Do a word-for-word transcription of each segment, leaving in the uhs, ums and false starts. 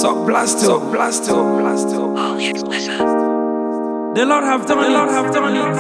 Suck blasto, suck blasto, blasto. Oh, you listen. The Lord have done it, the Lord have done it.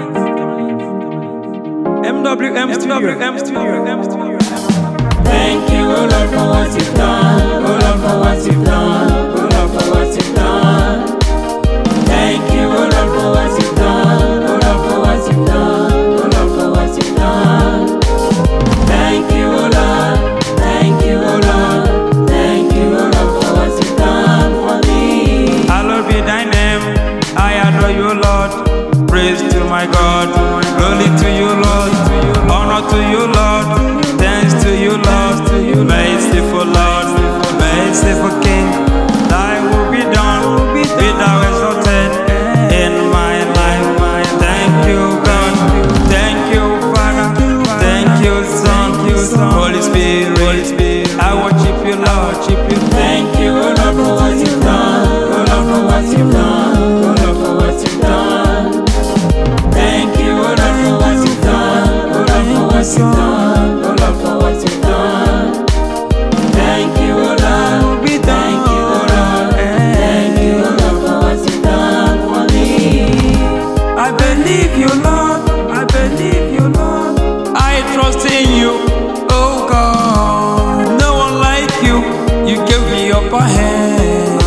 M W M Studio, M Studio, M Studio. Thank you, O Lord, for what you've done. O Lord, for what you've done. O Lord, for what you've done. Thank you, O Lord, for what you've done. O Lord, for what you've done. O Lord, for what you've done. Thank you, O Lord. Thank you, O Lord. Thank you, O Lord, for what you've done for me. Hallowed be thy name. I adore you, Lord. Praise to my God. Glory to you, Lord. Honor to you, Lord. Thanks to you, Lord. Merciful Lord. Merciful King. Thy will be done. Be thou exalted in my life. Thank you, God. Thank you, Father. Thank you, Son. Holy Spirit. I worship you, Lord. Thank you, O Lord, for what you've done. O Lord, for what you've done. O Lord, for what you've done. Thank you, O Lord, for what you've done. O Lord, for what you've done. O Lord, for what you've done. Thank you, O Lord. Thank you, O Lord. Thank you, O Lord, for what you've done for me. I believe you, Lord. I believe you, Lord. I trust in you, oh God. No one like you. You gave me upper hand.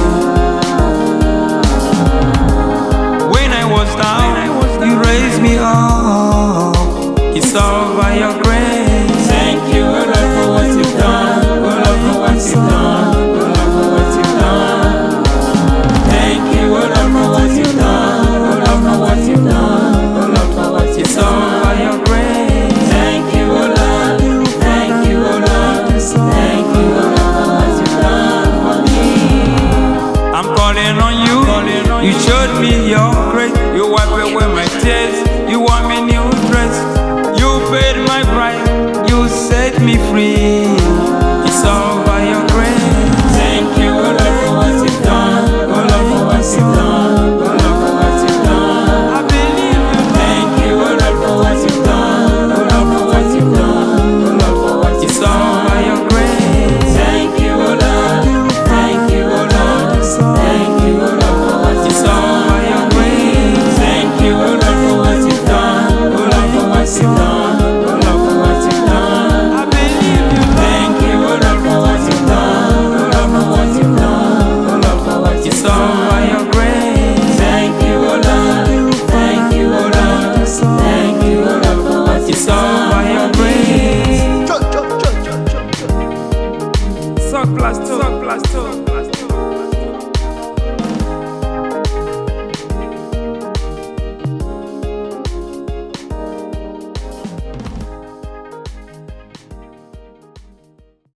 When I was down, you raised me up. It's all by your grace. Thank you, O Lord, for what you've done. O Lord, for what you've done. O Lord, for what you've done. Thank you, O Lord, for what you've done. O Lord, for what you've done. O Lord, for what you've It's all done. by your grace. Thank you, O Lord. Thank you, O Lord. Thank you, O Lord, for what you've done for me. I'm calling on you. You showed me your grace. You wipe away my tears. You want me new dress. You paid my price. You set me free. It's all by your grace. Thank you, O Lord, for what you've done. O Lord, for what you've done. O Lord, for what you've done. I believe you. Thank you, O Lord, for what you've done. O Lord, for what you've done. O Lord, for what you've It's all done. by your grace. Thank you, O Lord. Thank you, O Lord. Thank you, O Lord, for what you've It's all done. by your grace. Thank you, O Lord, for what you've done. O Lord, for what you've done. O Lord, for what you've done. I believe you. Thank you, O Lord, for what you've done. O Lord, for what you've done. O Lord, for what you've It's all done. by your grace. Thank you, O Lord. Thank you, O Lord. Thank you, O Lord, for what you've It's all done by your for me. grace. Suck blasto, suck blasto.